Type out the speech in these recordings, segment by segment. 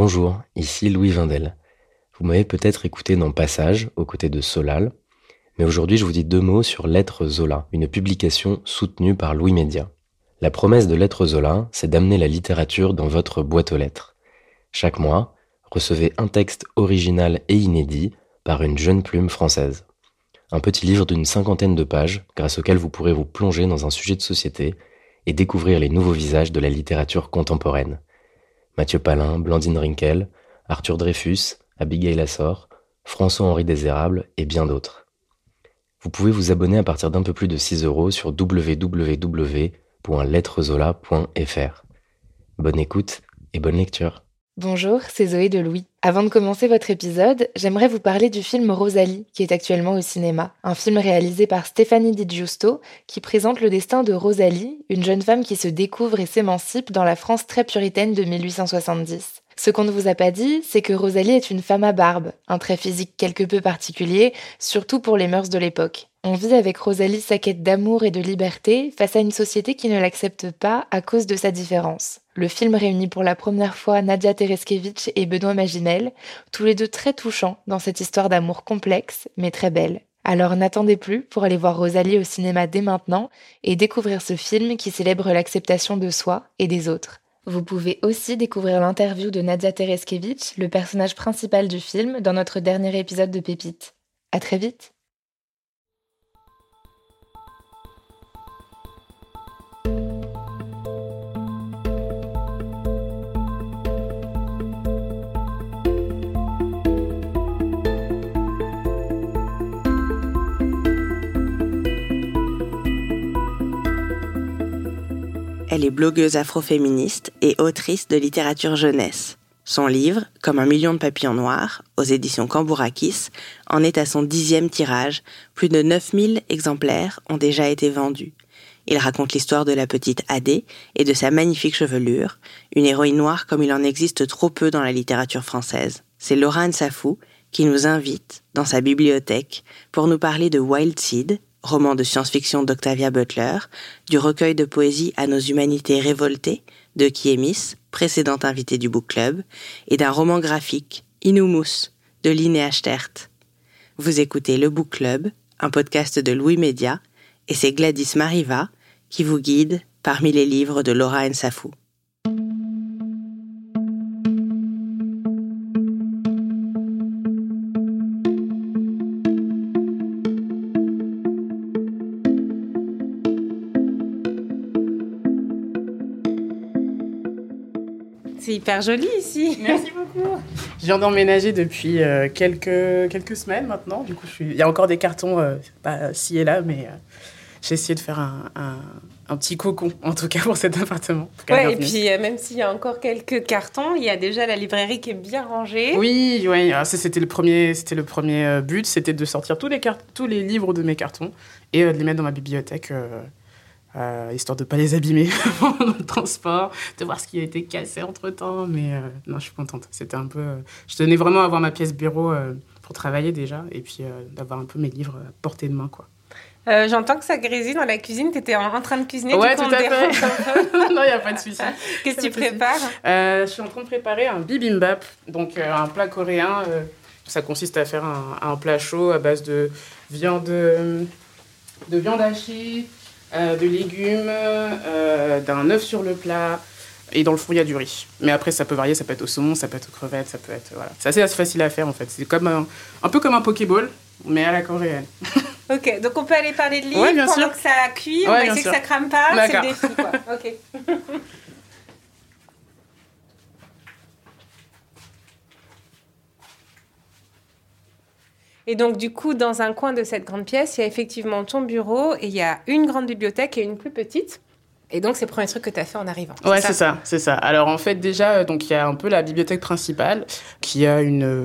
Bonjour, ici Louis Vindel. Vous m'avez peut-être écouté dans Passage, aux côtés de Solal, mais aujourd'hui je vous dis 2 mots sur Lettres Zola, une publication soutenue par Louis Média. La promesse de Lettres Zola, c'est d'amener la littérature dans votre boîte aux lettres. Chaque mois, recevez un texte original et inédit par une jeune plume française. Un petit livre d'une 50aine de pages, grâce auquel vous pourrez vous plonger dans un sujet de société et découvrir les nouveaux visages de la littérature contemporaine. Mathieu Palin, Blandine Rinkel, Arthur Dreyfus, Abigail Assor, François-Henri Désérable et bien d'autres. Vous pouvez vous abonner à partir d'un peu plus de 6 € sur www.lettrezola.fr. Bonne écoute et bonne lecture. Bonjour, c'est Zoé de Louis. Avant de commencer votre épisode, j'aimerais vous parler du film Rosalie, qui est actuellement au cinéma. Un film réalisé par Stéphanie Di Giusto, qui présente le destin de Rosalie, une jeune femme qui se découvre et s'émancipe dans la France très puritaine de 1870. Ce qu'on ne vous a pas dit, c'est que Rosalie est une femme à barbe, un trait physique quelque peu particulier, surtout pour les mœurs de l'époque. On vit avec Rosalie sa quête d'amour et de liberté face à une société qui ne l'accepte pas à cause de sa différence. Le film réunit pour la première fois Nadia Tereskevich et Benoît Magimel, tous les deux très touchants dans cette histoire d'amour complexe, mais très belle. Alors n'attendez plus pour aller voir Rosalie au cinéma dès maintenant et découvrir ce film qui célèbre l'acceptation de soi et des autres. Vous pouvez aussi découvrir l'interview de Nadia Tereskevich, le personnage principal du film, dans notre dernier épisode de Pépites. À très vite! Elle est blogueuse afroféministe et autrice de littérature jeunesse. Son livre, Comme un million de papillons noirs, aux éditions Cambourakis, en est à son 10e tirage. Plus de 9000 exemplaires ont déjà été vendus. Il raconte l'histoire de la petite Adé et de sa magnifique chevelure, une héroïne noire comme il en existe trop peu dans la littérature française. C'est Laura Nsafou qui nous invite dans sa bibliothèque pour nous parler de Wild Seed, roman de science-fiction d'Octavia Butler, du recueil de poésie À nos humanités révoltées de Kiemis, précédente invitée du Book Club, et d'un roman graphique, Inoumus, de Linnea Sterrt. Vous écoutez le Book Club, un podcast de Louis Média, et c'est Gladys Mariva qui vous guide parmi les livres de Laura Nsafou. C'est hyper joli ici. Merci beaucoup. Je viens d'emménager depuis quelques semaines maintenant. Du coup, il y a encore des cartons ci et là, mais j'ai essayé de faire un petit cocon, en tout cas pour cet appartement. Ouais, et puis même s'il y a encore quelques cartons, il y a déjà la librairie qui est bien rangée. Oui, ça, c'était le premier but, c'était de sortir tous les livres de mes cartons et de les mettre dans ma bibliothèque. Histoire de ne pas les abîmer dans le transport, de voir ce qui a été cassé entre-temps. Mais non, je suis contente. C'était un peu... je tenais vraiment à avoir ma pièce bureau pour travailler déjà, et puis d'avoir un peu mes livres à portée de main, quoi. J'entends que ça grésille dans la cuisine. Tu étais en train de cuisiner. Ouais, tout à fait. Non, il n'y a pas de souci. Qu'est-ce que tu prépares ? Je suis en train de préparer un bibimbap, donc un plat coréen. Ça consiste à faire un plat chaud à base de viande hachée, de légumes, d'un œuf sur le plat, et dans le four il y a du riz. Mais après ça peut varier, ça peut être au saumon, ça peut être aux crevettes, ça peut être voilà. C'est assez facile à faire en fait. C'est comme un peu comme un Pokéball, mais à la coréenne. Ok, donc on peut aller parler de livres pendant sûr. que ça cuit, on va essayer que ça crame pas, d'accord. C'est le défi quoi. Ok. Et donc, du coup, dans un coin de cette grande pièce, il y a effectivement ton bureau et il y a une grande bibliothèque et une plus petite. Et donc, c'est le premier truc que tu as fait en arrivant. Ouais, c'est ça. Alors, en fait, déjà, donc il y a un peu la bibliothèque principale qui a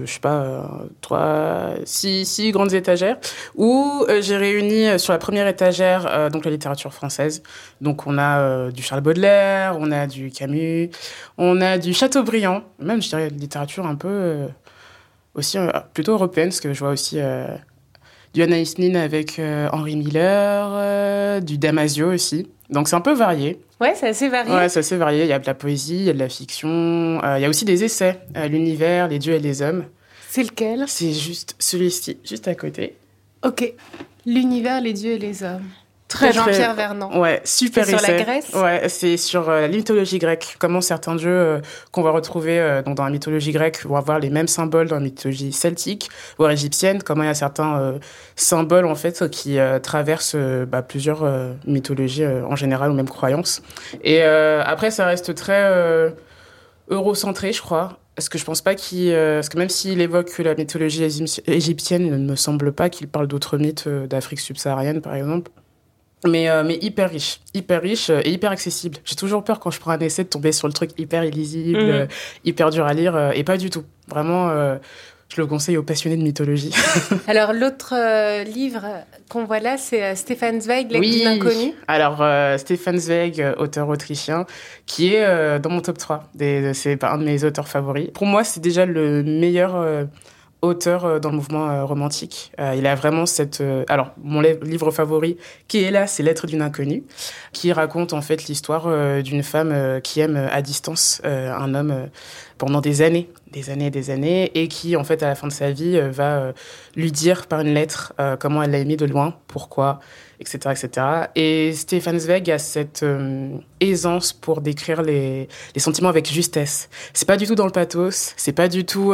six grandes étagères où j'ai réuni sur la première étagère donc la littérature française. Donc, on a du Charles Baudelaire, on a du Camus, on a du Chateaubriand, même, je dirais, littérature un peu... aussi plutôt européenne, parce que je vois aussi du Anaïs Nin avec Henri Miller, du Damasio aussi. Donc c'est un peu varié. Ouais, c'est assez varié. Ouais, c'est assez varié. Il y a de la poésie, il y a de la fiction. Il y a aussi des essais. L'univers, les dieux et les hommes. C'est lequel? C'est juste celui-ci, juste à côté. Ok. L'univers, les dieux et les hommes. Très, Jean-Pierre Vernant. Ouais, super C'est sur essai. la Grèce? Ouais, c'est sur la mythologie grecque. Comment certains dieux qu'on va retrouver donc dans la mythologie grecque vont avoir les mêmes symboles dans la mythologie celtique, voire égyptienne. Comment il y a certains symboles en fait qui traversent plusieurs mythologies en général ou même croyances. Et après, ça reste très eurocentré, je crois. Parce que je pense pas parce que même s'il évoque la mythologie égyptienne, il ne me semble pas qu'il parle d'autres mythes d'Afrique subsaharienne, par exemple. Mais hyper riche et hyper accessible. J'ai toujours peur quand je prends un essai de tomber sur le truc hyper illisible, hyper dur à lire, et pas du tout. Vraiment, je le conseille aux passionnés de mythologie. Alors, l'autre livre qu'on voit là, c'est Stefan Zweig, L'Aigle d'une inconnue. Alors, Stefan Zweig, auteur autrichien, qui est dans mon top 3. C'est un de mes auteurs favoris. Pour moi, c'est déjà le meilleur auteur dans le mouvement romantique. Il a vraiment cette... Alors, mon livre favori, qui est là, c'est Lettre d'une inconnue, qui raconte en fait l'histoire d'une femme qui aime à distance un homme pendant des années, et qui, en fait, à la fin de sa vie, va lui dire par une lettre comment elle l'a aimé de loin, pourquoi, etc., etc. Et Stefan Zweig a cette aisance pour décrire les sentiments avec justesse. C'est pas du tout dans le pathos, c'est pas du tout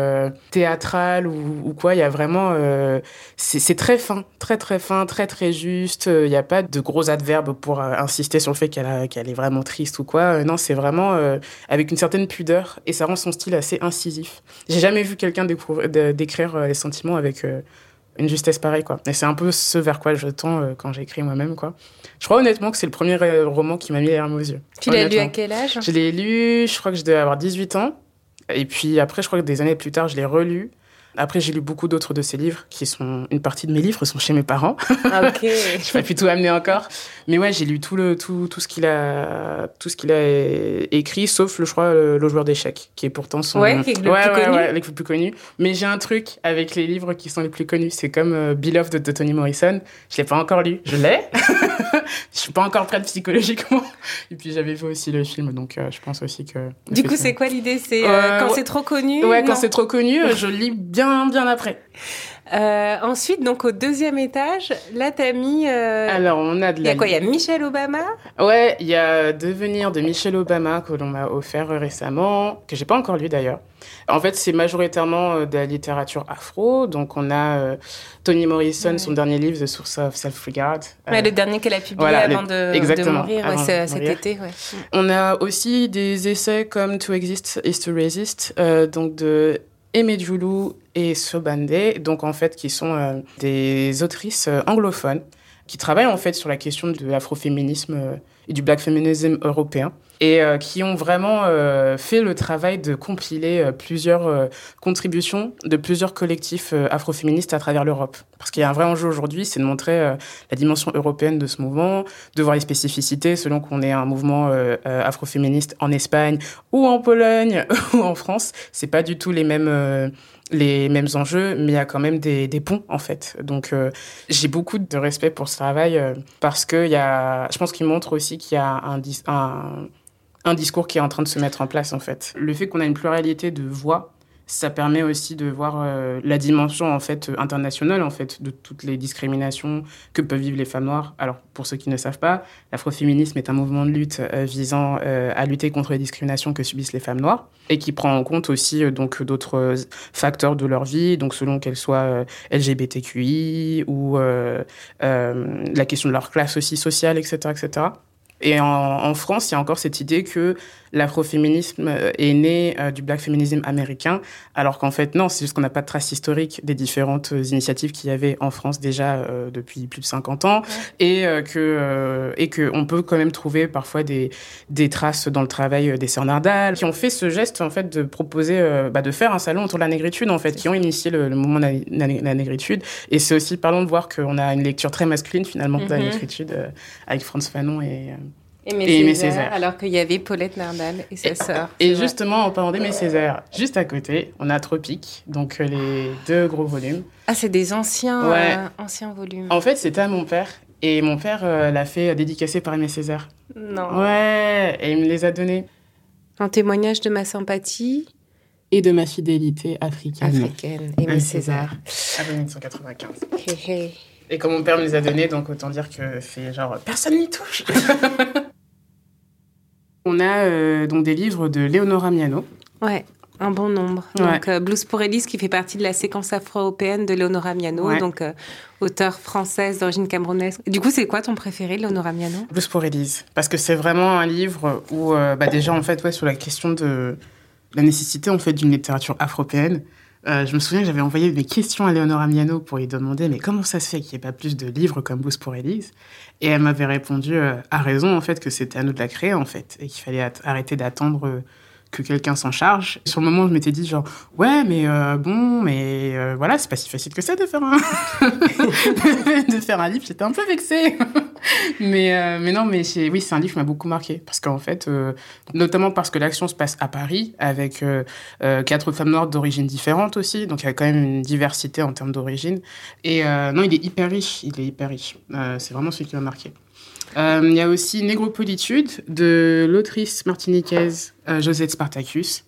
théâtral ou quoi. Il y a vraiment... c'est très fin, très très fin, très très juste. Il n'y a pas de gros adverbes pour insister sur le fait qu'elle est vraiment triste ou quoi. Non, c'est vraiment avec une certaine pudeur et ça rend son style assez incisif. J'ai jamais vu quelqu'un décrire les sentiments avec... une justesse pareille, quoi. Et c'est un peu ce vers quoi je tends quand j'écris moi-même, quoi. Je crois honnêtement que c'est le premier roman qui m'a mis les larmes aux yeux. Tu l'as lu à quel âge? Je l'ai lu, je crois que je devais avoir 18 ans. Et puis après, je crois que des années plus tard, je l'ai relu. Après, j'ai lu beaucoup d'autres de ses livres, une partie de mes livres sont chez mes parents. Ah, ok. Je n'ai pas pu tout amener encore. Mais ouais, j'ai lu tout ce qu'il a écrit, sauf, je crois, Le joueur d'échecs, qui est pourtant son... Ouais, qui est le plus connu. Ouais, le plus connu. Mais j'ai un truc avec les livres qui sont les plus connus. C'est comme Beloved de Toni Morrison. Je l'ai pas encore lu. Je l'ai. Je suis pas encore prête psychologiquement. Et puis, j'avais vu aussi le film, donc je pense aussi que... Du coup, c'est quoi l'idée? C'est quand c'est trop connu? Ouais, quand c'est trop connu, je lis bien après. Ensuite, donc au deuxième étage, là t'as mis... Alors, on a de la... Il y a quoi? Il y a Michelle Obama? Ouais, il y a Devenir de Michelle Obama que l'on m'a offert récemment, que j'ai pas encore lu d'ailleurs. En fait, c'est majoritairement de la littérature afro. Donc, on a Toni Morrison, son dernier livre, The Source of Self-Regard. Ouais, le dernier qu'elle a publié avant de mourir, cet été. Ouais. On a aussi des essais comme To Exist is to Resist, donc de Aimé Djoulou et Sobande, donc en fait qui sont des autrices anglophones qui travaillent en fait sur la question de l'afroféminisme et du black feminism européen et qui ont vraiment fait le travail de compiler plusieurs contributions de plusieurs collectifs afroféministes à travers l'Europe. Parce qu'il y a un vrai enjeu aujourd'hui, c'est de montrer la dimension européenne de ce mouvement, de voir les spécificités selon qu'on est un mouvement afroféministe en Espagne ou en Pologne ou en France. C'est pas du tout les mêmes enjeux, mais il y a quand même des ponts, en fait. Donc, j'ai beaucoup de respect pour ce travail parce que je pense qu'il montre aussi qu'il y a un discours qui est en train de se mettre en place, en fait. Le fait qu'on a une pluralité de voix, ça permet aussi de voir la dimension, en fait, internationale, en fait, de toutes les discriminations que peuvent vivre les femmes noires. Alors, pour ceux qui ne savent pas, l'afroféminisme est un mouvement de lutte visant à lutter contre les discriminations que subissent les femmes noires et qui prend en compte aussi donc d'autres facteurs de leur vie, donc selon qu'elles soient LGBTQI ou la question de leur classe aussi sociale, etc., etc. Et en France, il y a encore cette idée que l'afroféminisme est né du black feminism américain, alors qu'en fait, non, c'est juste qu'on n'a pas de trace historique des différentes initiatives qu'il y avait en France déjà depuis plus de 50 ans, ouais. et que on peut quand même trouver parfois des traces dans le travail des sœurs Nardal, qui ont fait ce geste, en fait, de proposer, de faire un salon autour de la négritude, en fait, qui ont initié le mouvement de la négritude. Et c'est aussi, parlons de voir qu'on a une lecture très masculine, finalement, de la négritude, avec Frantz Fanon et Aimé Césaire. Alors qu'il y avait Paulette Nardal et sa sœur. Et justement, en parlant d'Aimé Césaire, juste à côté, on a Tropique, donc les 2 gros volumes. Ah, c'est des anciens volumes. En fait, c'était à mon père Et mon père l'a fait dédicacer par Aimé Césaire. Non. Ouais, et il me les a donnés. Un témoignage de ma sympathie. Et de ma fidélité africaine. Aimé Césaire. Avril 1995. Hé, hé. Et comme mon père me les a donnés, donc autant dire que c'est genre personne n'y touche. On a donc des livres de Leonora Miano. Ouais, un bon nombre. Ouais. Donc Blues pour Élise qui fait partie de la séquence afro-européenne de Leonora Miano, Ouais. donc auteure française d'origine camerounaise. Du coup, c'est quoi ton préféré, Leonora Miano? Blues pour Élise. Parce que c'est vraiment un livre où, déjà, en fait, sur la question de la nécessité, en fait, d'une littérature afro-européenne. Je me souviens que j'avais envoyé des questions à Leonora Miano pour lui demander mais comment ça se fait qu'il n'y ait pas plus de livres comme Blues pour Élise. Et elle m'avait répondu à raison, en fait, que c'était à nous de la créer, en fait, et qu'il fallait arrêter d'attendre que quelqu'un s'en charge. Sur le moment, je m'étais dit genre ouais, mais voilà, c'est pas si facile que ça de faire un de faire un livre. J'étais un peu vexée. mais non, oui, c'est un livre qui m'a beaucoup marqué parce qu'en fait, notamment parce que l'action se passe à Paris avec 4 femmes noires d'origines différentes aussi, donc il y a quand même une diversité en termes d'origine. Et non, il est hyper riche. C'est vraiment celui qui m'a marqué. Il y a aussi Négropolitude de l'autrice martiniquaise Josette Spartacus,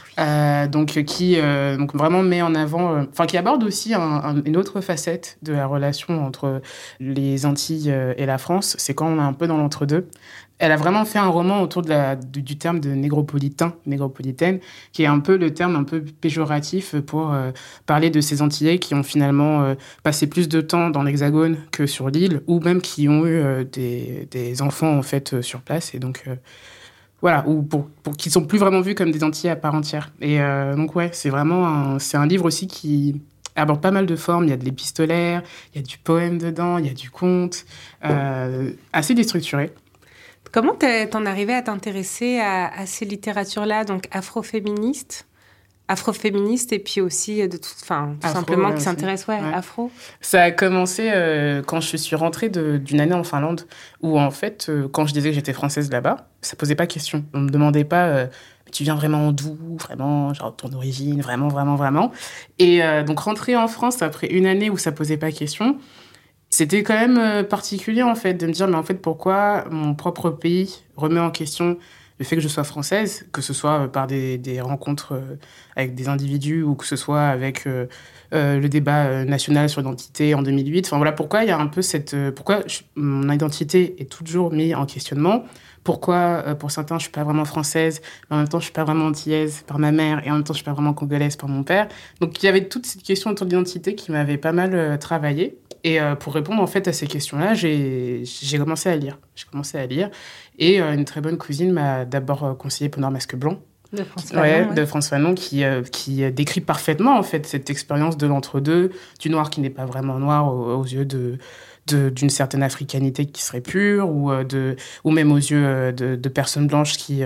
qui vraiment met en avant, qui aborde aussi une autre facette de la relation entre les Antilles et la France. C'est quand on est un peu dans l'entre-deux. Elle a vraiment fait un roman autour du terme de négropolitain, négropolitaine, qui est un peu le terme un peu péjoratif pour parler de ces Antillais qui ont finalement passé plus de temps dans l'Hexagone que sur l'île, ou même qui ont eu des enfants en fait sur place, et donc voilà, ou pour qui sont plus vraiment vus comme des Antillais à part entière. Et donc ouais, c'est un livre aussi qui aborde pas mal de formes. Il y a de l'épistolaire, il y a du poème dedans, il y a du conte, assez déstructuré. Comment t'en arrivé à t'intéresser à ces littératures-là, donc afroféministes et puis aussi tout simplement qui s'intéressent afro? Ça a commencé quand je suis rentrée d'une année en Finlande, où en fait, quand je disais que j'étais française là-bas, ça posait pas question. On me demandait pas tu viens vraiment d'où, vraiment, genre ton origine, vraiment, vraiment, vraiment. Et donc rentrer en France après une année où ça posait pas question, c'était quand même particulier, en fait, de me dire, mais en fait, pourquoi mon propre pays remet en question le fait que je sois française, que ce soit par des rencontres avec des individus ou que ce soit avec le débat national sur l'identité en 2008. Enfin, voilà, pourquoi il y a un peu pourquoi mon identité est toujours mise en questionnement. Pourquoi, pour certains, je suis pas vraiment française, mais en même temps, je suis pas vraiment antillaise par ma mère, et en même temps, je suis pas vraiment congolaise par mon père. Donc, il y avait toute cette question autour de l'identité qui m'avait pas mal travaillé. Et pour répondre en fait à ces questions-là, j'ai commencé à lire. Et une très bonne cousine m'a d'abord conseillé Peau noire masque blanc. De François Fanon. De François Fanon, qui décrit parfaitement en fait cette expérience de l'entre-deux, du noir qui n'est pas vraiment noir aux yeux d'une certaine africanité qui serait pure, ou même aux yeux de personnes blanches qui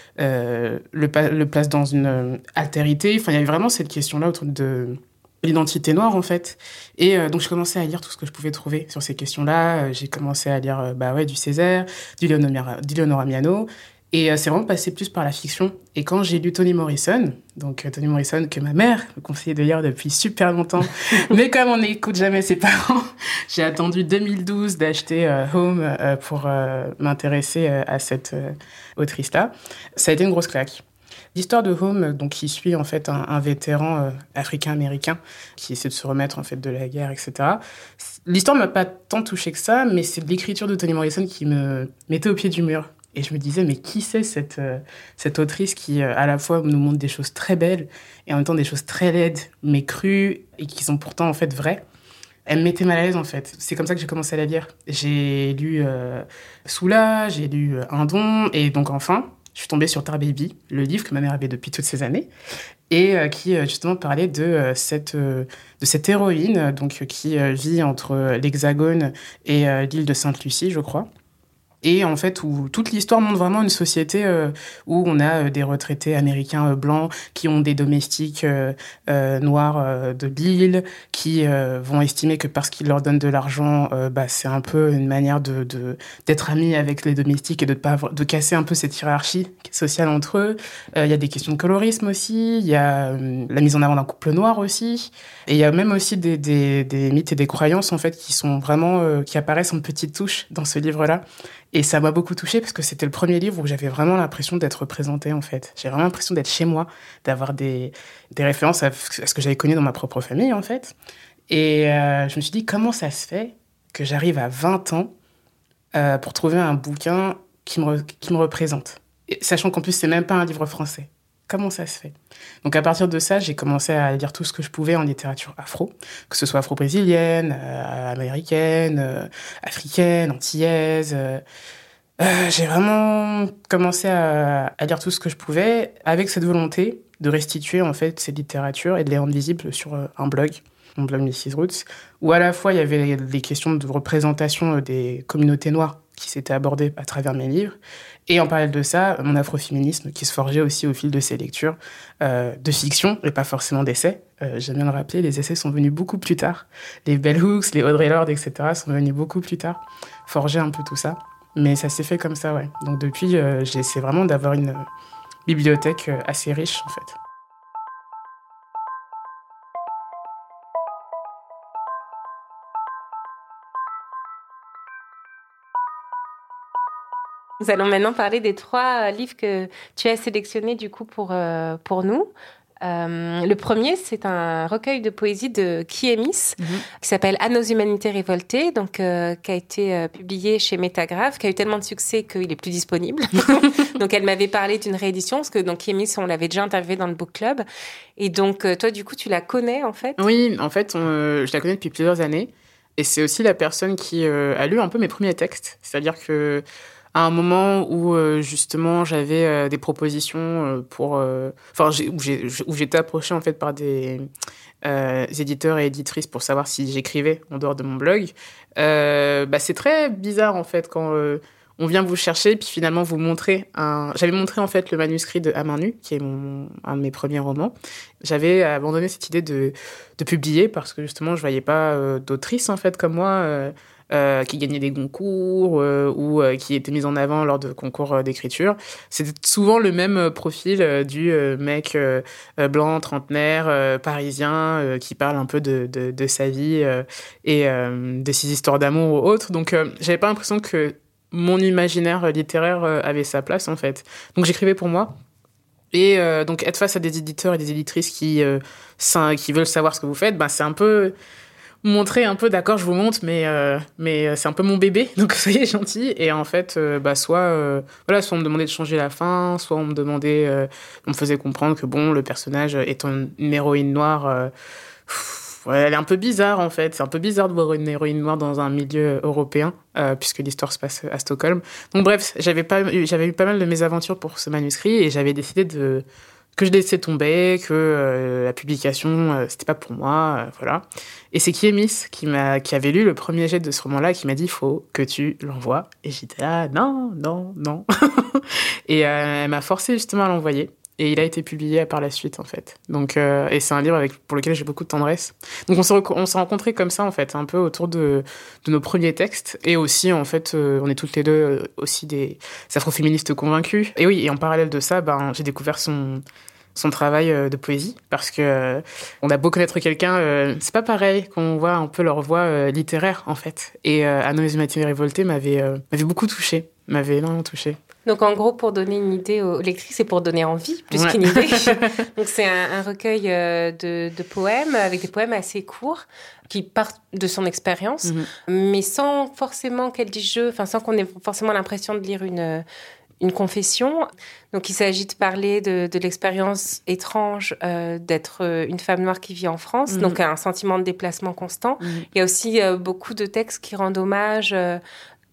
le placent dans une altérité. Enfin, il y avait vraiment cette question-là autour de l'identité noire, en fait. Et donc, je commençais à lire tout ce que je pouvais trouver sur ces questions-là. J'ai commencé à lire du Césaire, du Leonora Miano. Et c'est vraiment passé plus par la fiction. Et quand j'ai lu Toni Morrison, Toni Morrison que ma mère me conseillait de lire depuis super longtemps, mais comme on n'écoute jamais ses parents, j'ai attendu 2012 d'acheter Home pour m'intéresser à cette autrice-là. Ça a été une grosse claque. L'histoire de Home, donc, qui suit en fait un vétéran africain-américain qui essaie de se remettre en fait de la guerre, etc. L'histoire m'a pas tant touchée que ça, mais c'est l'écriture de Toni Morrison qui me mettait au pied du mur. Et je me disais, mais qui c'est cette autrice qui, à la fois, nous montre des choses très belles et en même temps des choses très laides, mais crues, et qui sont pourtant, en fait, vraies. Elle me mettait mal à l'aise, en fait. C'est comme ça que j'ai commencé à la lire. J'ai lu Soula, j'ai lu Indon, et donc, enfin, je suis tombée sur Tar Baby, le livre que ma mère avait depuis toutes ces années, et qui, justement, parlait de cette héroïne, donc, qui vit entre l'Hexagone et l'île de Sainte-Lucie, je crois. et en fait où toute l'histoire montre vraiment une société où on a des retraités américains blancs qui ont des domestiques noirs de l'île, qui vont estimer que parce qu'ils leur donnent de l'argent, c'est un peu une manière d'être amis avec les domestiques et de casser un peu cette hiérarchie sociale entre eux. Il y a des questions de colorisme aussi, il y a la mise en avant d'un couple noir aussi, et il y a même aussi des mythes et des croyances en fait qui sont vraiment qui apparaissent en petites touches dans ce livre-là. Et ça m'a beaucoup touchée parce que c'était le premier livre où j'avais vraiment l'impression d'être représentée, en fait. J'ai vraiment l'impression d'être chez moi, d'avoir des références à ce que j'avais connu dans ma propre famille, en fait. Et je me suis dit, comment ça se fait que j'arrive à 20 ans pour trouver un bouquin qui me représente, et sachant qu'en plus, c'est même pas un livre français. Comment ça se fait? Donc à partir de ça, j'ai commencé à lire tout ce que je pouvais en littérature afro, que ce soit afro-brésilienne, américaine, africaine, antillaise. J'ai vraiment commencé à lire tout ce que je pouvais avec cette volonté de restituer en fait cette littérature et de les rendre visibles sur un blog, mon blog Mrs. Roots, où à la fois il y avait les questions de représentation des communautés noires qui s'étaient abordées à travers mes livres, et en parallèle de ça, mon afroféminisme qui se forgeait aussi au fil de ces lectures de fiction et pas forcément d'essais. J'aime bien le rappeler, les essais sont venus beaucoup plus tard. Les Bell Hooks, les Audre Lorde, etc. sont venus beaucoup plus tard, forger un peu tout ça. Mais ça s'est fait comme ça, ouais. Donc depuis, j'essaie vraiment d'avoir une bibliothèque assez riche, en fait. Nous allons maintenant parler des 3 livres que tu as sélectionnés du coup pour nous. Le premier, c'est un recueil de poésie de Kiemis qui s'appelle À nos humanités révoltées, donc qui a été publié chez Métagraphe, qui a eu tellement de succès qu'il est plus disponible. Donc elle m'avait parlé d'une réédition parce que donc Kiemis, on l'avait déjà interviewé dans le book club. Et donc toi, du coup, tu la connais en fait? Oui, en fait, je la connais depuis plusieurs années, et c'est aussi la personne qui a lu un peu mes premiers textes. C'est-à-dire que à un moment où justement j'avais des propositions où j'étais approchée en fait par des éditeurs et éditrices pour savoir si j'écrivais en dehors de mon blog, c'est très bizarre en fait quand on vient vous chercher puis finalement vous montrer j'avais montré en fait le manuscrit de À main nue qui est un de mes premiers romans. J'avais abandonné cette idée de publier parce que justement je voyais pas d'autrice en fait comme moi qui gagnait des concours ou qui était mise en avant lors de concours d'écriture. C'était souvent le même profil du mec blanc, trentenaire, parisien, qui parle un peu de sa vie et de ses histoires d'amour ou autres. Donc j'avais pas l'impression que mon imaginaire littéraire avait sa place, en fait. Donc j'écrivais pour moi. Et donc être face à des éditeurs et des éditrices qui veulent savoir ce que vous faites, c'est un peu montrer un peu, d'accord, je vous montre, mais c'est un peu mon bébé, donc soyez gentils. Et en fait, soit on me demandait de changer la fin, soit on me faisait comprendre que le personnage étant une héroïne noire, elle est un peu bizarre en fait. C'est un peu bizarre de voir une héroïne noire dans un milieu européen, puisque l'histoire se passe à Stockholm. Donc bref, j'avais eu pas mal de mésaventures pour ce manuscrit et j'avais décidé que je laissais tomber, que la publication, c'était pas pour moi, voilà. Et c'est Kiemis qui avait lu le premier jet de ce roman-là, qui m'a dit, il faut que tu l'envoies. Et j'étais là, non. Et elle m'a forcé justement à l'envoyer. Et il a été publié par la suite, en fait. Donc, et c'est un livre pour lequel j'ai beaucoup de tendresse. Donc, on s'est rencontrés comme ça, en fait, un peu autour de nos premiers textes. Et aussi, en fait, on est toutes les deux aussi des afroféministes convaincus. Et oui, et en parallèle de ça, j'ai découvert son travail de poésie, parce que on a beau connaître quelqu'un, c'est pas pareil qu'on voit un peu leur voix littéraire, en fait. Et À nos humanités révoltées m'avait beaucoup touchée, m'avait énormément touchée. Donc, en gros, pour donner une idée aux lectrices et pour donner envie, plus qu'une idée. Donc, c'est un recueil de poèmes, avec des poèmes assez courts, qui partent de son expérience, mais sans forcément qu'elle dise je, sans qu'on ait forcément l'impression de lire une confession. Donc, il s'agit de parler de l'expérience étrange d'être une femme noire qui vit en France, donc un sentiment de déplacement constant. Il y a aussi beaucoup de textes qui rendent hommage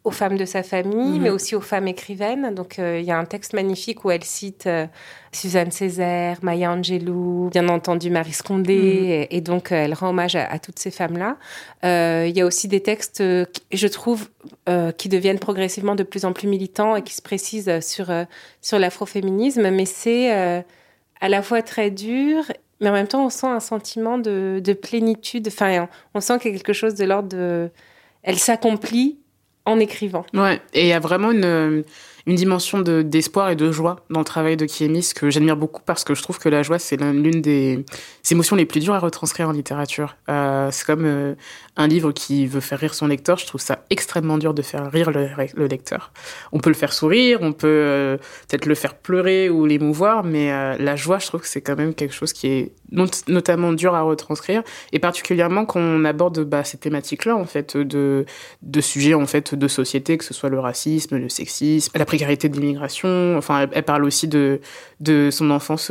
aux femmes de sa famille, mais aussi aux femmes écrivaines. Donc, il y a un texte magnifique où elle cite Suzanne Césaire, Maya Angelou, bien entendu Marie Scondé, et donc elle rend hommage à toutes ces femmes-là. Il y a aussi des textes, je trouve, qui deviennent progressivement de plus en plus militants et qui se précisent sur l'afroféminisme, mais c'est à la fois très dur, mais en même temps, on sent un sentiment de plénitude. Enfin, on sent qu'il y a quelque chose de l'ordre de... Elle s'accomplit en écrivant. Ouais, et il y a vraiment une dimension d'espoir et de joie dans le travail de Kiemis que j'admire beaucoup parce que je trouve que la joie, c'est l'une des émotions les plus dures à retranscrire en littérature. C'est comme un livre qui veut faire rire son lecteur. Je trouve ça extrêmement dur de faire rire le lecteur. On peut le faire sourire, on peut peut-être le faire pleurer ou l'émouvoir, mais la joie, je trouve que c'est quand même quelque chose qui est notamment dur à retranscrire, et particulièrement quand on aborde ces thématiques-là, en fait, de sujets en fait, de société, que ce soit le racisme, le sexisme, la précarité de l'immigration. Enfin, elle parle aussi de son enfance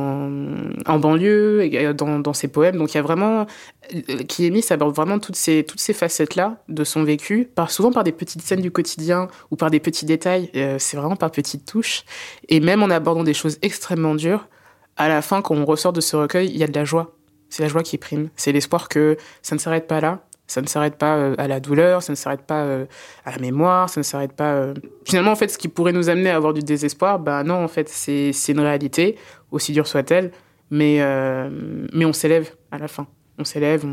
en banlieue, et dans ses poèmes. Donc il y a vraiment... Kiemis aborde vraiment toutes ces facettes-là de son vécu, souvent par des petites scènes du quotidien ou par des petits détails. C'est vraiment par petites touches. Et même en abordant des choses extrêmement dures, à la fin, quand on ressort de ce recueil, il y a de la joie. C'est la joie qui prime. C'est l'espoir que ça ne s'arrête pas là. Ça ne s'arrête pas à la douleur, ça ne s'arrête pas à la mémoire, ça ne s'arrête pas... Finalement, en fait, ce qui pourrait nous amener à avoir du désespoir, non, en fait, c'est une réalité, aussi dure soit-elle, mais on s'élève à la fin. On s'élève,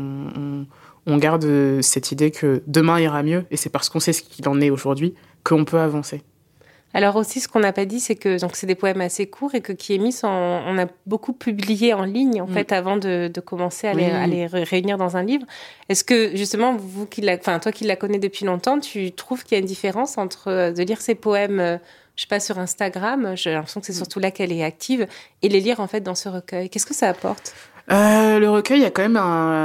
on garde cette idée que demain ira mieux, et c'est parce qu'on sait ce qu'il en est aujourd'hui qu'on peut avancer. Alors aussi, ce qu'on n'a pas dit, c'est que donc c'est des poèmes assez courts et que Kiemis, on a beaucoup publié en ligne, en fait, avant de commencer à les réunir dans un livre. Est-ce que, justement, toi qui la connais depuis longtemps, tu trouves qu'il y a une différence entre de lire ces poèmes, je sais pas, sur Instagram, j'ai l'impression que c'est surtout là qu'elle est active, et les lire, en fait, dans ce recueil? Qu'est-ce que ça apporte? Le recueil, il y a quand même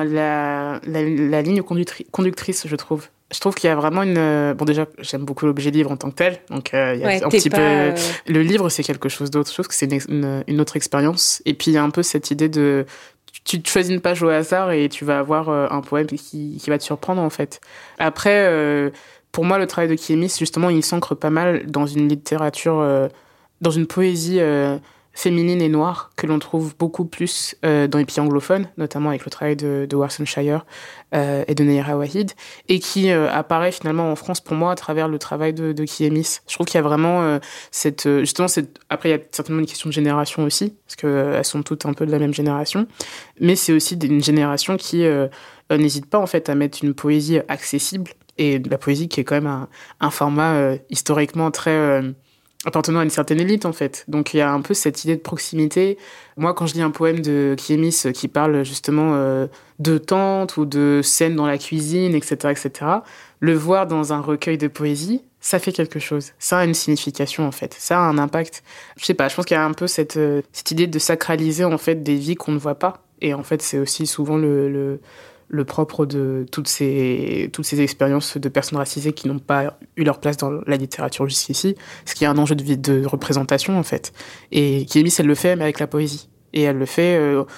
la ligne conductrice, je trouve. Je trouve qu'il y a vraiment Bon, déjà, j'aime beaucoup l'objet livre en tant que tel. Donc, il y a un petit peu... Le livre, c'est quelque chose d'autre. Je trouve que c'est une autre expérience. Et puis, il y a un peu cette idée de... Tu choisis une page au hasard et tu vas avoir un poème qui va te surprendre, en fait. Après, pour moi, le travail de Kiemis, justement, il s'ancre pas mal dans une littérature... dans une poésie... féminine et noire, que l'on trouve beaucoup plus dans les pays anglophones, notamment avec le travail de Warsan Shire et de Nayra Wahid, et qui apparaît finalement en France pour moi à travers le travail de Kiemis. Je trouve qu'il y a vraiment après il y a certainement une question de génération aussi, parce qu'elles sont toutes un peu de la même génération, mais c'est aussi une génération qui n'hésite pas en fait à mettre une poésie accessible, et de la poésie qui est quand même un format historiquement très... appartenant à une certaine élite, en fait. Donc, il y a un peu cette idée de proximité. Moi, quand je lis un poème de Kiemis qui parle justement de tentes ou de scènes dans la cuisine, etc., le voir dans un recueil de poésie, ça fait quelque chose. Ça a une signification, en fait. Ça a un impact. Je sais pas, je pense qu'il y a un peu cette idée de sacraliser, en fait, des vies qu'on ne voit pas. Et en fait, c'est aussi souvent le propre de toutes ces expériences de personnes racisées qui n'ont pas eu leur place dans la littérature jusqu'ici, ce qui est un enjeu de représentation, en fait. Et Kiemis, elle le fait, mais avec la poésie. Et elle le fait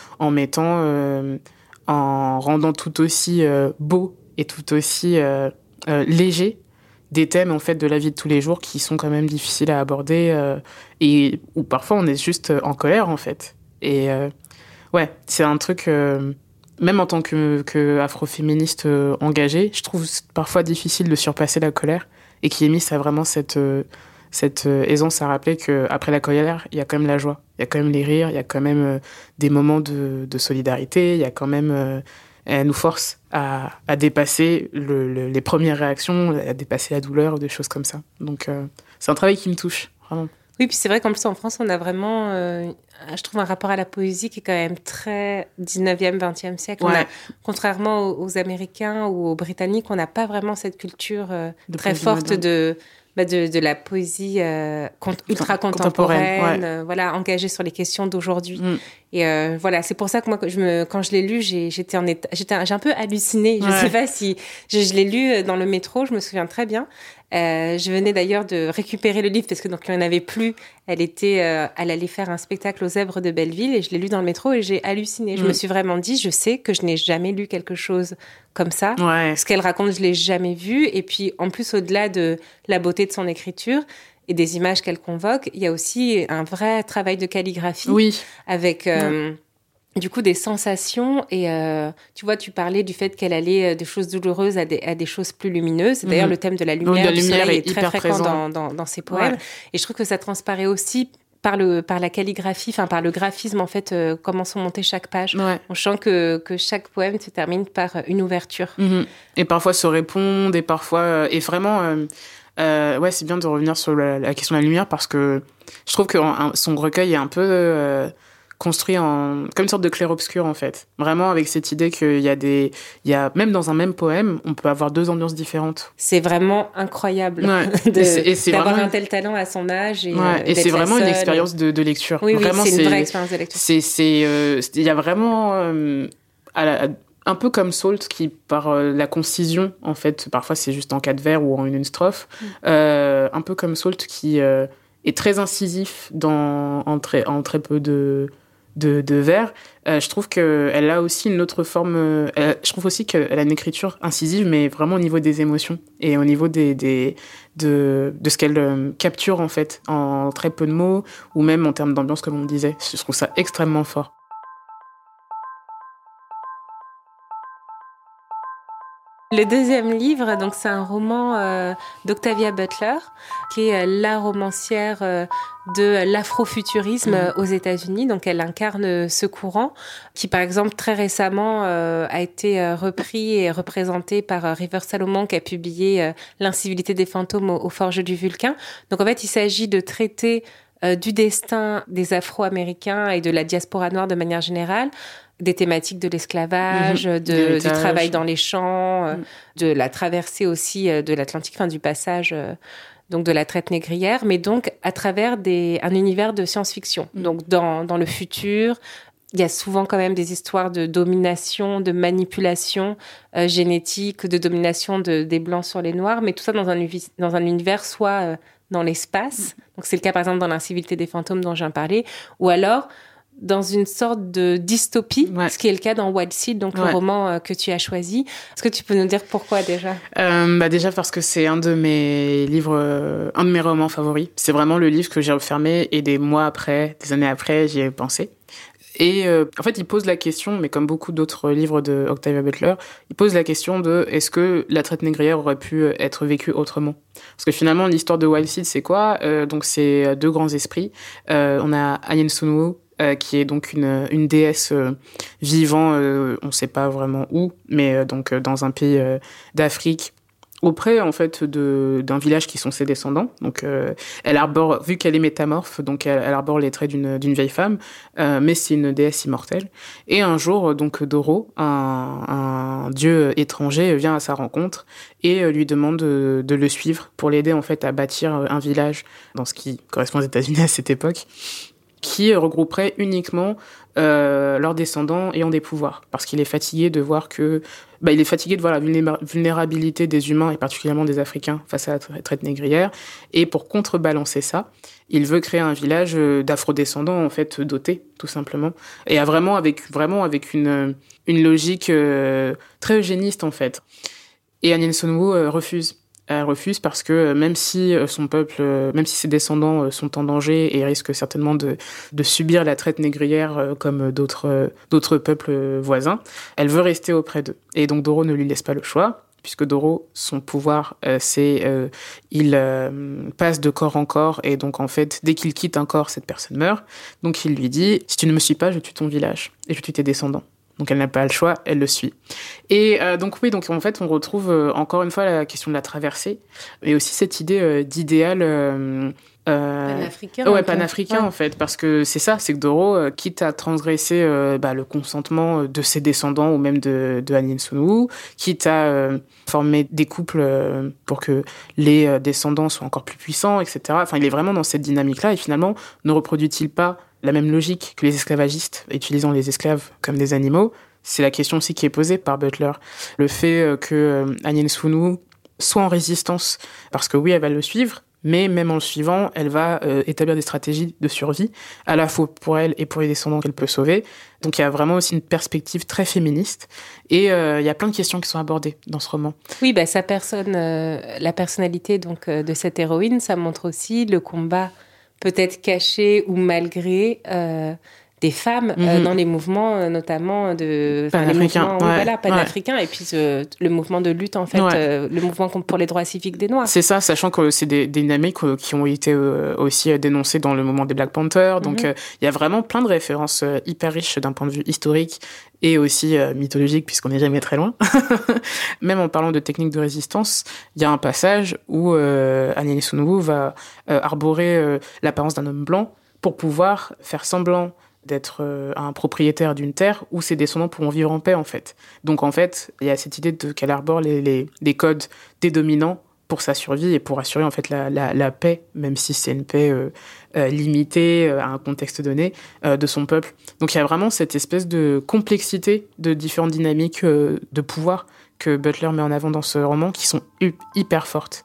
en rendant tout aussi beau et tout aussi léger des thèmes, en fait, de la vie de tous les jours qui sont quand même difficiles à aborder et où parfois on est juste en colère, en fait. Et c'est un truc... même en tant que afroféministe engagée, je trouve parfois difficile de surpasser la colère, et Kiemis a vraiment cette aisance à rappeler qu'après la colère, il y a quand même la joie, il y a quand même les rires, il y a quand même des moments de solidarité, il y a quand même... elle nous force à dépasser les premières réactions, à dépasser la douleur, des choses comme ça. Donc c'est un travail qui me touche, vraiment. Oui, puis c'est vrai qu'en plus en France, on a vraiment, je trouve, un rapport à la poésie qui est quand même très 19e, 20e siècle. Ouais. Contrairement aux Américains ou aux Britanniques, on n'a pas vraiment cette culture très forte de la poésie ultra contemporaine, engagée sur les questions d'aujourd'hui. Et c'est pour ça que moi, quand je l'ai lu, j'ai un peu hallucinée. Je sais pas si je l'ai lu dans le métro, je me souviens très bien. Je venais d'ailleurs de récupérer le livre parce que donc il n'y en avait plus. Elle allait faire un spectacle aux Zèbres de Belleville et je l'ai lu dans le métro et j'ai halluciné. Je me suis vraiment dit, je sais que je n'ai jamais lu quelque chose comme ça. Ouais. Ce qu'elle raconte, je l'ai jamais vu. Et puis en plus, au-delà de la beauté de son écriture et des images qu'elle convoque, il y a aussi un vrai travail de calligraphie avec du coup des sensations. Et tu vois, tu parlais du fait qu'elle allait des choses douloureuses à des choses plus lumineuses. D'ailleurs, le thème de la lumière, du soleil est très fréquent dans ses poèmes. Ouais. Et je trouve que ça transparaît aussi par la calligraphie, enfin par le graphisme en fait, comment sont montées chaque page. Ouais. On sent que chaque poème se termine par une ouverture. Et parfois se répondent, et parfois et vraiment. C'est bien de revenir sur la question de la lumière parce que je trouve que son recueil est un peu construit comme une sorte de clair-obscur en fait. Vraiment avec cette idée qu'il y a même dans un même poème, on peut avoir deux ambiances différentes. C'est vraiment incroyable d'avoir vraiment un tel talent à son âge et c'est vraiment une expérience de lecture. Oui, vraiment, c'est une vraie expérience de lecture. Il y a vraiment un peu comme Salt qui, par la concision, en fait, parfois c'est juste en 4 vers ou en une strophe, un peu comme Salt qui est très incisif en très peu de vers. Je trouve qu'elle a aussi une autre forme. Je trouve aussi qu'elle a une écriture incisive, mais vraiment au niveau des émotions et au niveau de ce qu'elle capture, en fait, en très peu de mots ou même en termes d'ambiance, comme on disait. Je trouve ça extrêmement fort. Le deuxième livre, donc c'est un roman d'Octavia Butler, qui est la romancière de l'afrofuturisme aux États-Unis. Donc elle incarne ce courant qui, par exemple, très récemment a été repris et représenté par River Salomon, qui a publié L'incivilité des fantômes aux forges du Vulcain. Donc en fait, il s'agit de traiter du destin des Afro-Américains et de la diaspora noire de manière générale, des thématiques de l'esclavage, du travail dans les champs, de la traversée aussi de l'Atlantique, enfin du passage donc de la traite négrière, mais donc à travers un univers de science-fiction. Donc dans le futur, il y a souvent quand même des histoires de domination, de manipulation génétique, de domination des Blancs sur les Noirs, mais tout ça dans un univers soit dans l'espace. Donc c'est le cas par exemple dans L'incivilité des fantômes dont j'ai parlé, ou alors dans une sorte de dystopie, ce qui est le cas dans Wild Seed, donc le roman que tu as choisi. Est-ce que tu peux nous dire pourquoi déjà ? Déjà parce que c'est un de mes romans favoris. C'est vraiment le livre que j'ai refermé et des années après, j'y ai pensé. Et en fait, il pose la question, mais comme beaucoup d'autres livres de Octavia Butler, il pose la question de est-ce que la traite négrière aurait pu être vécue autrement ? Parce que finalement, l'histoire de Wild Seed, c'est quoi ? Donc c'est deux grands esprits. On a Ayen Sunwu, qui est donc une déesse vivant, on ne sait pas vraiment où, mais donc dans un pays d'Afrique, auprès en fait d'un village qui sont ses descendants. Donc elle arbore, vu qu'elle est métamorphe, donc elle arbore les traits d'une vieille femme, mais c'est une déesse immortelle. Et un jour, donc Doro, un dieu étranger, vient à sa rencontre et lui demande de le suivre pour l'aider en fait à bâtir un village dans ce qui correspond aux États-Unis à cette époque, qui regrouperait uniquement leurs descendants ayant des pouvoirs, parce qu'il est fatigué de voir la vulnérabilité des humains et particulièrement des Africains face à la traite négrière, et pour contrebalancer ça, il veut créer un village d'afrodescendants en fait dotés, tout simplement, et vraiment avec une logique très eugéniste en fait. Et Ayen Sunwu refuse. Elle refuse parce que même si son peuple, même si ses descendants sont en danger et risquent certainement de subir la traite négrière comme d'autres peuples voisins, elle veut rester auprès d'eux. Et donc Doro ne lui laisse pas le choix, puisque Doro, son pouvoir, il passe de corps en corps, et donc en fait, dès qu'il quitte un corps, cette personne meurt. Donc il lui dit « Si tu ne me suis pas, je tue ton village, et je tue tes descendants ». Donc elle n'a pas le choix, elle le suit. Et donc en fait on retrouve encore une fois la question de la traversée, et aussi cette idée d'idéal panafricain. Panafricain en fait, parce que c'est que Doro, quitte à transgresser le consentement de ses descendants ou même de Ayen Sunwu, quitte à former des couples pour que les descendants soient encore plus puissants, etc. Enfin, il est vraiment dans cette dynamique-là, et finalement, ne reproduit-il pas la même logique que les esclavagistes, utilisant les esclaves comme des animaux? C'est la question aussi qui est posée par Butler. Le fait que Ayen Sunwu soit en résistance, parce que oui, elle va le suivre, mais même en le suivant, elle va établir des stratégies de survie, à la fois pour elle et pour les descendants qu'elle peut sauver. Donc il y a vraiment aussi une perspective très féministe. Et il y a plein de questions qui sont abordées dans ce roman. Oui, sa personne, la personnalité donc, de cette héroïne, ça montre aussi le combat peut-être caché ou malgré des femmes dans les mouvements notamment de panafricains, panafricains et puis le mouvement de lutte en fait, le mouvement pour les droits civiques des Noirs. C'est ça, sachant que c'est des dynamiques qui ont été aussi dénoncées dans le mouvement des Black Panthers. Donc il y a vraiment plein de références hyper riches d'un point de vue historique et aussi mythologique, puisqu'on n'est jamais très loin. Même en parlant de techniques de résistance, il y a un passage où Agnès Sunwu va arborer l'apparence d'un homme blanc pour pouvoir faire semblant d'être un propriétaire d'une terre où ses descendants pourront vivre en paix, en fait. Donc, en fait, il y a cette idée qu'elle arbore les codes des dominants pour sa survie et pour assurer, en fait, la paix, même si c'est une paix limitée à un contexte donné, de son peuple. Donc, il y a vraiment cette espèce de complexité de différentes dynamiques de pouvoir que Butler met en avant dans ce roman, qui sont hyper fortes.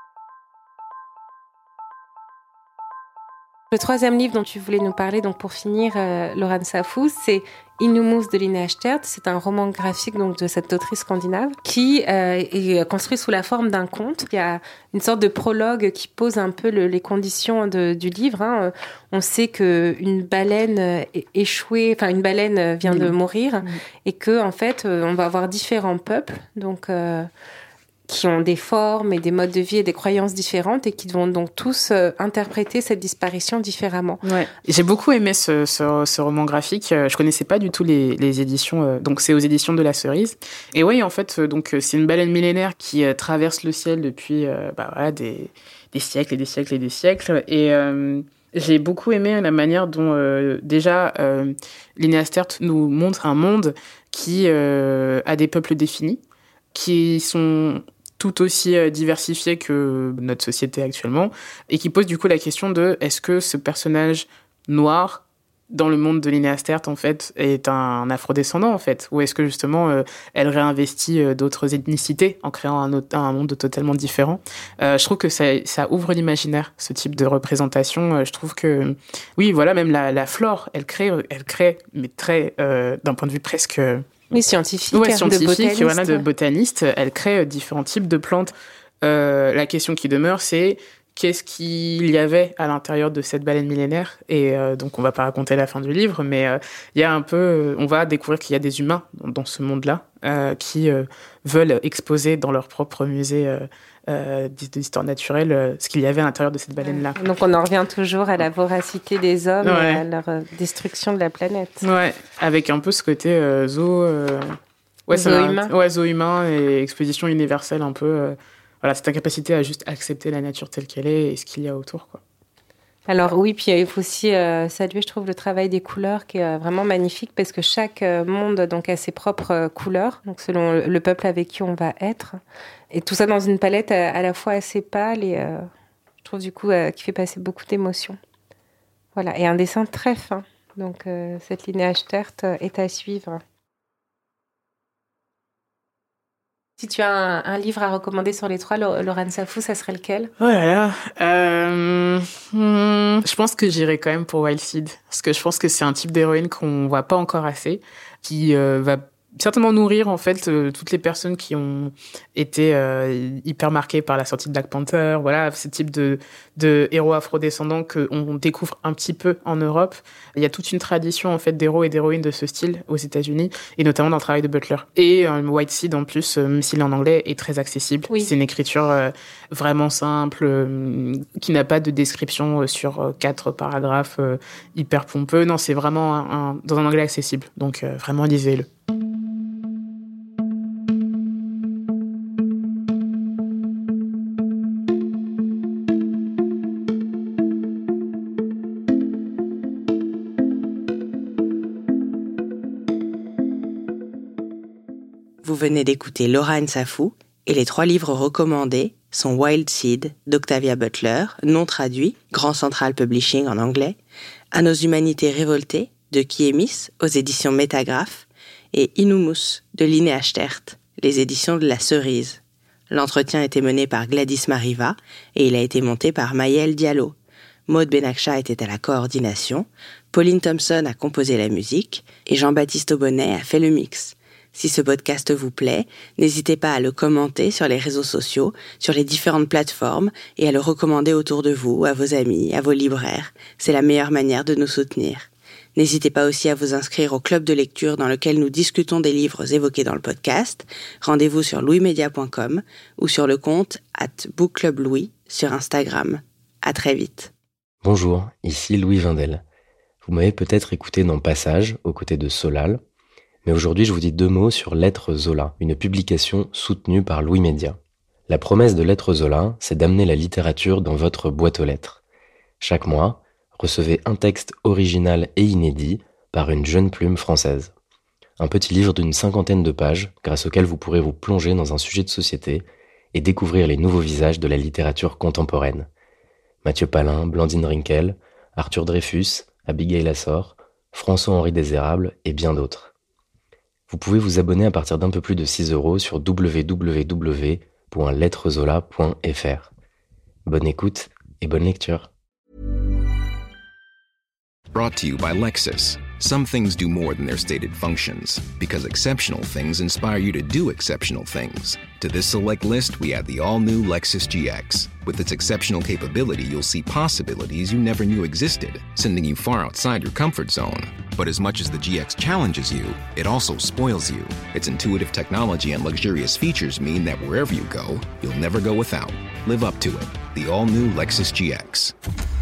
Le troisième livre dont tu voulais nous parler, donc pour finir, Lorraine Safou, c'est Inhumus de Lina Echtert. C'est un roman graphique donc de cette autrice scandinave qui est construit sous la forme d'un conte. Il y a une sorte de prologue qui pose un peu les conditions du livre. On sait qu'une baleine échouée, enfin une baleine vient de mourir et que en fait on va avoir différents peuples, donc qui ont des formes et des modes de vie et des croyances différentes et qui vont donc tous interpréter cette disparition différemment. Ouais. J'ai beaucoup aimé ce roman graphique. Je connaissais pas du tout les éditions. Donc c'est aux éditions de La Cerise. Et oui, en fait, donc c'est une baleine millénaire qui traverse le ciel depuis des siècles et des siècles et des siècles. Et j'ai beaucoup aimé la manière dont Lina Echtert nous montre un monde qui a des peuples définis, qui sont tout aussi diversifiés que notre société actuellement, et qui pose du coup la question de est-ce que ce personnage noir dans le monde de Lina Echtert en fait est un afrodescendant en fait, ou est-ce que justement elle réinvestit d'autres ethnicités en créant un monde totalement différent. Je trouve que ça ouvre l'imaginaire, ce type de représentation. Je trouve que oui, voilà, même la flore, elle crée mais très d'un point de vue presque oui, scientifique, de botaniste. Elle crée différents types de plantes. La question qui demeure, c'est qu'est-ce qu'il y avait à l'intérieur de cette baleine millénaire. Et donc, on va pas raconter la fin du livre, mais il y a un peu, on va découvrir qu'il y a des humains dans ce monde-là qui veulent exposer dans leur propre musée d'histoire naturelle ce qu'il y avait à l'intérieur de cette baleine-là. Donc on en revient toujours à la voracité des hommes et à leur destruction de la planète. Ouais, avec un peu ce côté zoo humain et exposition universelle un peu. Voilà, cette incapacité à juste accepter la nature telle qu'elle est et ce qu'il y a autour, quoi. Alors oui, puis il faut aussi saluer, je trouve, le travail des couleurs qui est vraiment magnifique parce que chaque monde donc, a ses propres couleurs, donc selon le peuple avec qui on va être. Et tout ça dans une palette à la fois assez pâle et je trouve du coup qui fait passer beaucoup d'émotions. Voilà, et un dessin très fin. Donc cette Lina Echtert est à suivre. Si tu as un livre à recommander sur les trois, Lorraine Safou, ça serait lequel ? Oh là là, je pense que j'irai quand même pour Wild Seed, parce que je pense que c'est un type d'héroïne qu'on voit pas encore assez, qui va certainement nourrir en fait toutes les personnes qui ont été hyper marquées par la sortie de Black Panther. Voilà, ce type de héros afrodescendants qu'on découvre un petit peu en Europe. Il y a toute une tradition en fait d'héros et d'héroïnes de ce style aux États-Unis, et notamment dans le travail de Butler. Et White Seed en plus, même s'il est en anglais, est très accessible. Oui. C'est une écriture vraiment simple, qui n'a pas de description sur 4 paragraphes hyper pompeux. Non, c'est vraiment dans un anglais accessible. Donc vraiment, lisez-le. Vous venez d'écouter Lorraine Safou et les 3 livres recommandés sont Wild Seed d'Octavia Butler, non traduit, Grand Central Publishing en anglais, À nos humanités révoltées de Kiemis aux éditions Métagraphe et Inhumus de Lina Echtert, les éditions de La Cerise. L'entretien a été mené par Gladys Mariva et il a été monté par Maëlle Diallo. Maud Benakcha était à la coordination, Pauline Thompson a composé la musique et Jean-Baptiste Aubonnet a fait le mix. Si ce podcast vous plaît, n'hésitez pas à le commenter sur les réseaux sociaux, sur les différentes plateformes et à le recommander autour de vous, à vos amis, à vos libraires. C'est la meilleure manière de nous soutenir. N'hésitez pas aussi à vous inscrire au club de lecture dans lequel nous discutons des livres évoqués dans le podcast. Rendez-vous sur louismedia.com ou sur le compte @bookclublouis sur Instagram. À très vite. Bonjour, ici Louis Vindel. Vous m'avez peut-être écouté dans Passage, aux côtés de Solal, mais aujourd'hui je vous dis 2 mots sur Lettres Zola, une publication soutenue par Louis Média. La promesse de Lettres Zola, c'est d'amener la littérature dans votre boîte aux lettres. Chaque mois, recevez un texte original et inédit par une jeune plume française. Un petit livre d'une 50aine de pages, grâce auquel vous pourrez vous plonger dans un sujet de société et découvrir les nouveaux visages de la littérature contemporaine. Mathieu Palin, Blandine Rinkel, Arthur Dreyfus, Abigail Assor, François-Henri Désérable et bien d'autres. Vous pouvez vous abonner à partir d'un peu plus de 6 € sur www.lettrezola.fr. Bonne écoute et bonne lecture. Brought to you by Lexus. Some things do more than their stated functions, because exceptional things inspire you to do exceptional things. To this select list, we add the all-new Lexus GX. With its exceptional capability, you'll see possibilities you never knew existed, sending you far outside your comfort zone. But as much as the GX challenges you, it also spoils you. Its intuitive technology and luxurious features mean that wherever you go, you'll never go without. Live up to it. The all-new Lexus GX.